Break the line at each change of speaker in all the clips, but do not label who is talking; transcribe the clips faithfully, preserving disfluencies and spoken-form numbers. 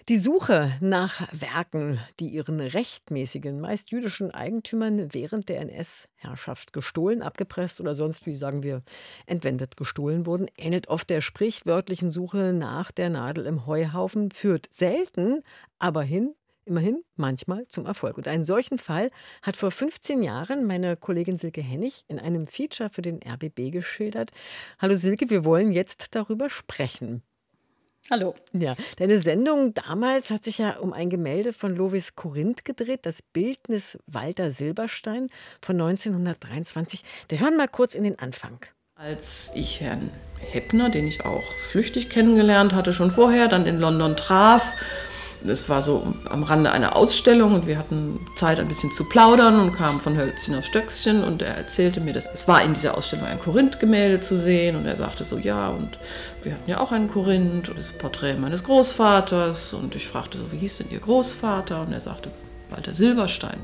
Die Suche nach Werken, die ihren rechtmäßigen, meist jüdischen Eigentümern während der N S-Herrschaft gestohlen, abgepresst oder sonst, wie sagen wir, entwendet gestohlen wurden, ähnelt oft der sprichwörtlichen Suche nach der Nadel im Heuhaufen, führt selten, aber hin, immerhin manchmal zum Erfolg. Und einen solchen Fall hat vor fünfzehn Jahren meine Kollegin Silke Hennig in einem Feature für den R B B geschildert. Hallo Silke, wir wollen jetzt darüber sprechen.
Hallo.
Ja, deine Sendung damals hat sich ja um ein Gemälde von Lovis Corinth gedreht, das Bildnis Walter Silberstein von neunzehnhundertdreiundzwanzig. Wir hören mal kurz in den Anfang.
Als ich Herrn Heppner, den ich auch flüchtig kennengelernt hatte, schon vorher, dann in London traf, es war so am Rande einer Ausstellung und wir hatten Zeit, ein bisschen zu plaudern und kamen von Hölzchen auf Stöckchen und er erzählte mir, dass es war in dieser Ausstellung ein Korinth-Gemälde zu sehen und er sagte so, ja, und wir hatten ja auch einen Korinth und das Porträt meines Großvaters und ich fragte so, wie hieß denn Ihr Großvater? Und er sagte, Walter Silberstein.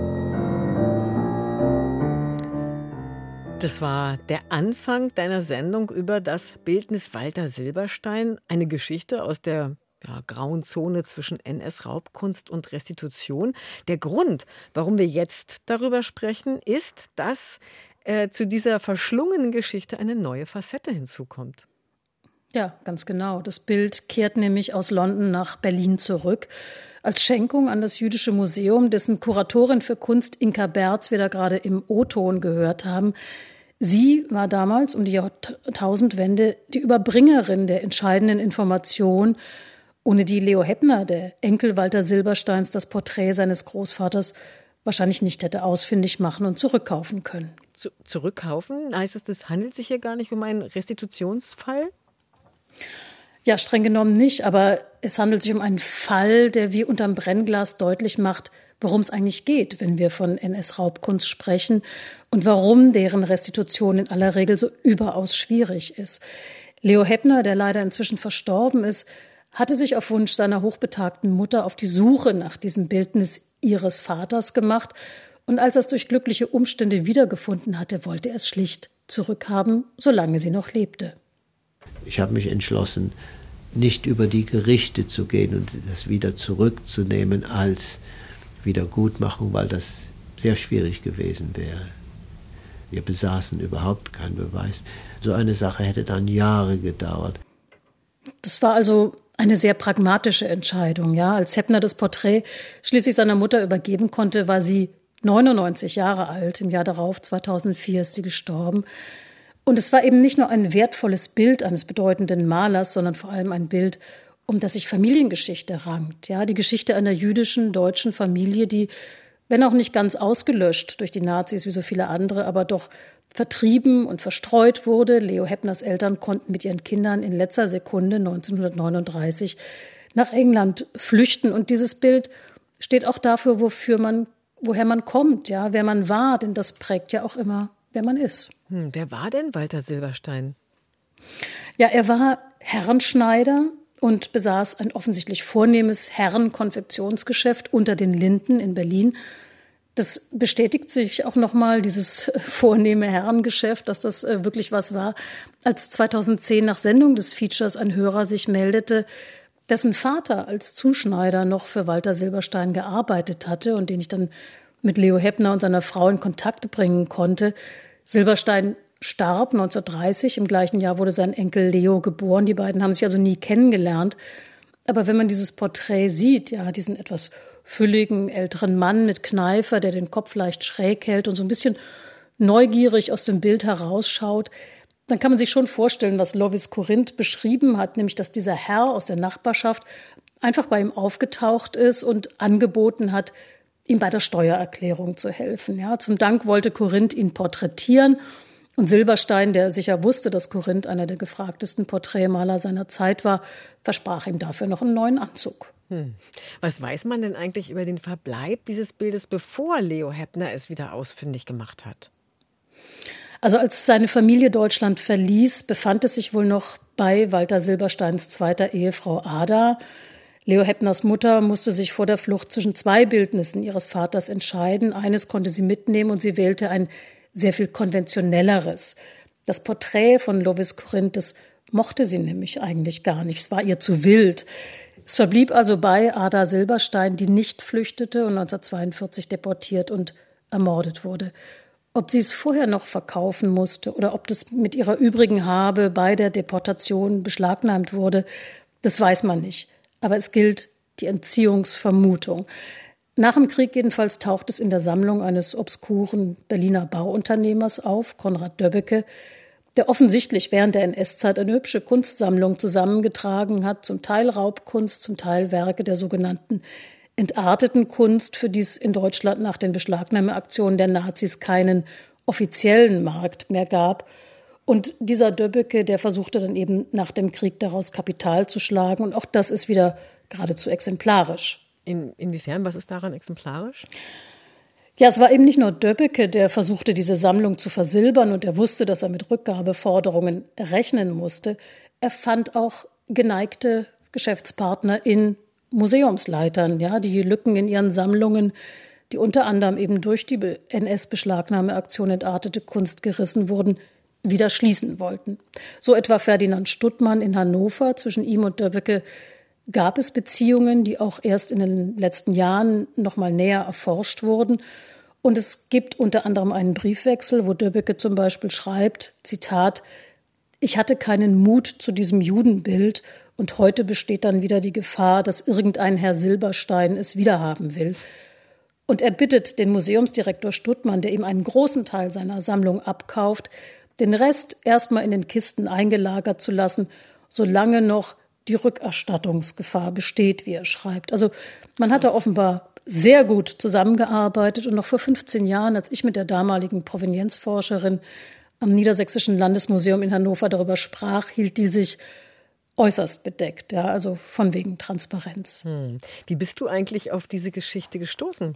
Das war der Anfang deiner Sendung über das Bildnis Walter Silberstein, eine Geschichte aus der Ja, grauen Zone zwischen N S-Raubkunst und Restitution. Der Grund, warum wir jetzt darüber sprechen, ist, dass äh, zu dieser verschlungenen Geschichte eine neue Facette hinzukommt.
Ja, ganz genau. Das Bild kehrt nämlich aus London nach Berlin zurück. Als Schenkung an das Jüdische Museum, dessen Kuratorin für Kunst Inka Berz wir da gerade im O-Ton gehört haben. Sie war damals um die Jahrtausendwende die Überbringerin der entscheidenden Information, ohne die Leo Heppner, der Enkel Walter Silbersteins, das Porträt seines Großvaters wahrscheinlich nicht hätte ausfindig machen und zurückkaufen können.
Zu, zurückkaufen? Heißt es, das handelt sich hier gar nicht um einen Restitutionsfall?
Ja, streng genommen nicht, aber es handelt sich um einen Fall, der wie unterm Brennglas deutlich macht, worum es eigentlich geht, wenn wir von N S-Raubkunst sprechen und warum deren Restitution in aller Regel so überaus schwierig ist. Leo Heppner, der leider inzwischen verstorben ist, hatte sich auf Wunsch seiner hochbetagten Mutter auf die Suche nach diesem Bildnis ihres Vaters gemacht. Und als er es durch glückliche Umstände wiedergefunden hatte, wollte er es schlicht zurückhaben, solange sie noch lebte.
Ich habe mich entschlossen, nicht über die Gerichte zu gehen und das wieder zurückzunehmen als Wiedergutmachung, weil das sehr schwierig gewesen wäre. Wir besaßen überhaupt keinen Beweis. So eine Sache hätte dann Jahre gedauert.
Das war also eine sehr pragmatische Entscheidung. Ja, als Heppner das Porträt schließlich seiner Mutter übergeben konnte, war sie neunundneunzig Jahre alt. Im Jahr darauf, zweitausendvier, ist sie gestorben. Und es war eben nicht nur ein wertvolles Bild eines bedeutenden Malers, sondern vor allem ein Bild, um das sich Familiengeschichte rankt. Ja, die Geschichte einer jüdischen deutschen Familie, die, wenn auch nicht ganz ausgelöscht durch die Nazis wie so viele andere, aber doch vertrieben und verstreut wurde. Leo Heppners Eltern konnten mit ihren Kindern in letzter Sekunde neunzehnhundertneununddreißig nach England flüchten. Und dieses Bild steht auch dafür, wofür man, woher man kommt, ja, wer man war, denn das prägt ja auch immer, wer man ist.
Hm, wer war denn Walter Silberstein?
Ja, er war Herrenschneider und besaß ein offensichtlich vornehmes Herrenkonfektionsgeschäft unter den Linden in Berlin. Das bestätigt sich auch nochmal, dieses vornehme Herrengeschäft, dass das wirklich was war, als zweitausendzehn nach Sendung des Features ein Hörer sich meldete, dessen Vater als Zuschneider noch für Walter Silberstein gearbeitet hatte und den ich dann mit Leo Heppner und seiner Frau in Kontakt bringen konnte. Silberstein starb neunzehnhundertdreißig, im gleichen Jahr wurde sein Enkel Leo geboren. Die beiden haben sich also nie kennengelernt. Aber wenn man dieses Porträt sieht, ja, diesen etwas fülligen, älteren Mann mit Kneifer, der den Kopf leicht schräg hält und so ein bisschen neugierig aus dem Bild herausschaut, dann kann man sich schon vorstellen, was Lovis Corinth beschrieben hat, nämlich, dass dieser Herr aus der Nachbarschaft einfach bei ihm aufgetaucht ist und angeboten hat, ihm bei der Steuererklärung zu helfen. Ja, zum Dank wollte Corinth ihn porträtieren. Und Silberstein, der sicher wusste, dass Corinth einer der gefragtesten Porträtmaler seiner Zeit war, versprach ihm dafür noch einen neuen Anzug.
Hm. Was weiß man denn eigentlich über den Verbleib dieses Bildes, bevor Leo Heppner es wieder ausfindig gemacht hat?
Also als seine Familie Deutschland verließ, befand es sich wohl noch bei Walter Silbersteins zweiter Ehefrau Ada. Leo Heppners Mutter musste sich vor der Flucht zwischen zwei Bildnissen ihres Vaters entscheiden. Eines konnte sie mitnehmen und sie wählte ein sehr viel konventionelleres. Das Porträt von Lovis Corinth, das mochte sie nämlich eigentlich gar nicht. Es war ihr zu wild. Es verblieb also bei Ada Silberstein, die nicht flüchtete und neunzehnhundertzweiundvierzig deportiert und ermordet wurde. Ob sie es vorher noch verkaufen musste oder ob das mit ihrer übrigen Habe bei der Deportation beschlagnahmt wurde, das weiß man nicht. Aber es gilt die Entziehungsvermutung. Nach dem Krieg jedenfalls taucht es in der Sammlung eines obskuren Berliner Bauunternehmers auf, Konrad Döbbeke, der offensichtlich während der N S-Zeit eine hübsche Kunstsammlung zusammengetragen hat, zum Teil Raubkunst, zum Teil Werke der sogenannten entarteten Kunst, für die es in Deutschland nach den Beschlagnahmeaktionen der Nazis keinen offiziellen Markt mehr gab. Und dieser Döbbeke, der versuchte dann eben nach dem Krieg daraus Kapital zu schlagen. Und auch das ist wieder geradezu exemplarisch.
In, inwiefern? Was ist daran exemplarisch?
Ja, es war eben nicht nur Döbbeke, der versuchte, diese Sammlung zu versilbern und er wusste, dass er mit Rückgabeforderungen rechnen musste. Er fand auch geneigte Geschäftspartner in Museumsleitern, ja, die Lücken in ihren Sammlungen, die unter anderem eben durch die N S-Beschlagnahmeaktion entartete Kunst gerissen wurden, wieder schließen wollten. So etwa Ferdinand Stuttmann in Hannover. Zwischen ihm und Döbbeke gab es Beziehungen, die auch erst in den letzten Jahren noch mal näher erforscht wurden. Und es gibt unter anderem einen Briefwechsel, wo Döbbeke zum Beispiel schreibt, Zitat, ich hatte keinen Mut zu diesem Judenbild und heute besteht dann wieder die Gefahr, dass irgendein Herr Silberstein es wiederhaben will. Und er bittet den Museumsdirektor Stuttmann, der ihm einen großen Teil seiner Sammlung abkauft, den Rest erstmal in den Kisten eingelagert zu lassen, solange noch die Rückerstattungsgefahr besteht, wie er schreibt. Also man hat da offenbar sehr gut zusammengearbeitet und noch vor fünfzehn Jahren, als ich mit der damaligen Provenienzforscherin am Niedersächsischen Landesmuseum in Hannover darüber sprach, hielt die sich äußerst bedeckt, ja, also von wegen Transparenz.
Hm. Wie bist du eigentlich auf diese Geschichte gestoßen?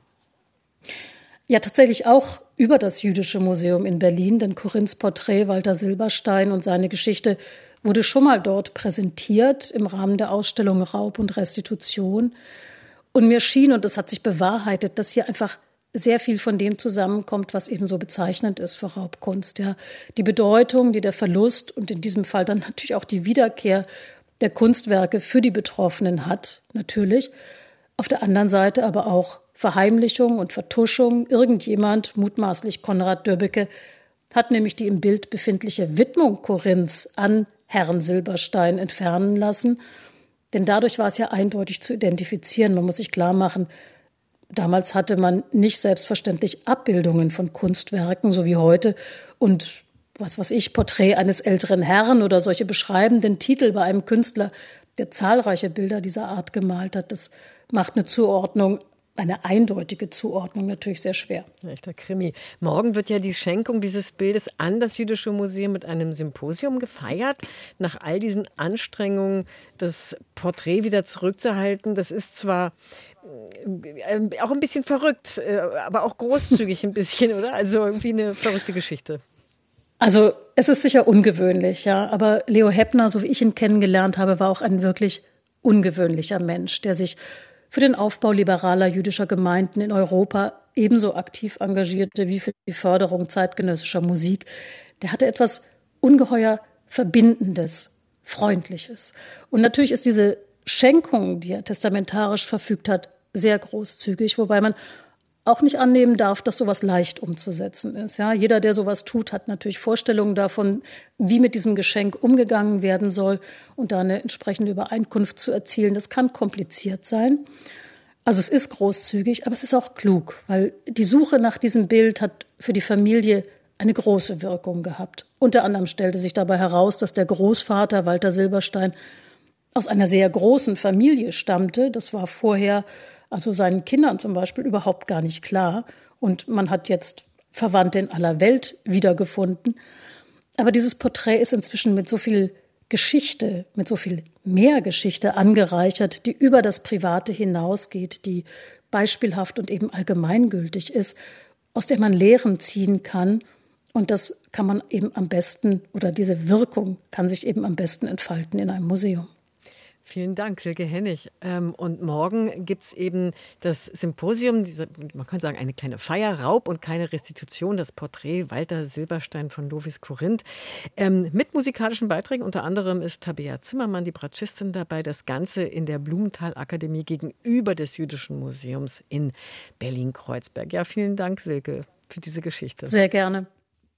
Ja, tatsächlich auch über das Jüdische Museum in Berlin, denn Corinnes Porträt Walter Silberstein und seine Geschichte wurde schon mal dort präsentiert im Rahmen der Ausstellung Raub und Restitution. Und mir schien, und das hat sich bewahrheitet, dass hier einfach sehr viel von dem zusammenkommt, was eben so bezeichnend ist für Raubkunst. Ja. Die Bedeutung, die der Verlust und in diesem Fall dann natürlich auch die Wiederkehr der Kunstwerke für die Betroffenen hat, natürlich. Auf der anderen Seite aber auch Verheimlichung und Vertuschung. Irgendjemand, mutmaßlich Konrad Döbbeke, hat nämlich die im Bild befindliche Widmung Corinnes an Herrn Silberstein entfernen lassen. Denn dadurch war es ja eindeutig zu identifizieren. Man muss sich klar machen, damals hatte man nicht selbstverständlich Abbildungen von Kunstwerken, so wie heute. Und was weiß ich, Porträt eines älteren Herrn oder solche beschreibenden Titel bei einem Künstler, der zahlreiche Bilder dieser Art gemalt hat, das macht eine Zuordnung, eine eindeutige Zuordnung natürlich sehr schwer.
Echter Krimi. Morgen wird ja die Schenkung dieses Bildes an das Jüdische Museum mit einem Symposium gefeiert. Nach all diesen Anstrengungen, das Porträt wieder zurückzuhalten, das ist zwar äh, auch ein bisschen verrückt, äh, aber auch großzügig ein bisschen, oder? Also irgendwie eine verrückte Geschichte.
Also es ist sicher ungewöhnlich, ja. Aber Leo Heppner, so wie ich ihn kennengelernt habe, war auch ein wirklich ungewöhnlicher Mensch, der sich für den Aufbau liberaler jüdischer Gemeinden in Europa ebenso aktiv engagierte wie für die Förderung zeitgenössischer Musik. Der hatte etwas ungeheuer Verbindendes, Freundliches. Und natürlich ist diese Schenkung, die er testamentarisch verfügt hat, sehr großzügig, wobei man auch nicht annehmen darf, dass sowas leicht umzusetzen ist. Ja, jeder, der sowas tut, hat natürlich Vorstellungen davon, wie mit diesem Geschenk umgegangen werden soll und da eine entsprechende Übereinkunft zu erzielen. Das kann kompliziert sein. Also es ist großzügig, aber es ist auch klug, weil die Suche nach diesem Bild hat für die Familie eine große Wirkung gehabt. Unter anderem stellte sich dabei heraus, dass der Großvater Walter Silberstein aus einer sehr großen Familie stammte. Das war vorher also seinen Kindern zum Beispiel überhaupt gar nicht klar. Und man hat jetzt Verwandte in aller Welt wiedergefunden. Aber dieses Porträt ist inzwischen mit so viel Geschichte, mit so viel mehr Geschichte angereichert, die über das Private hinausgeht, die beispielhaft und eben allgemeingültig ist, aus der man Lehren ziehen kann. Und das kann man eben am besten, oder diese Wirkung kann sich eben am besten entfalten in einem Museum.
Vielen Dank, Silke Hennig. Ähm, und morgen gibt es eben das Symposium, diese, man kann sagen, eine kleine Feier, Raub und keine Restitution, das Porträt Walter Silberstein von Lovis Corinth. Ähm, mit musikalischen Beiträgen, unter anderem ist Tabea Zimmermann, die Bratschistin, dabei. Das Ganze in der Blumenthal-Akademie gegenüber des Jüdischen Museums in Berlin-Kreuzberg. Ja, vielen Dank, Silke, für diese Geschichte.
Sehr gerne.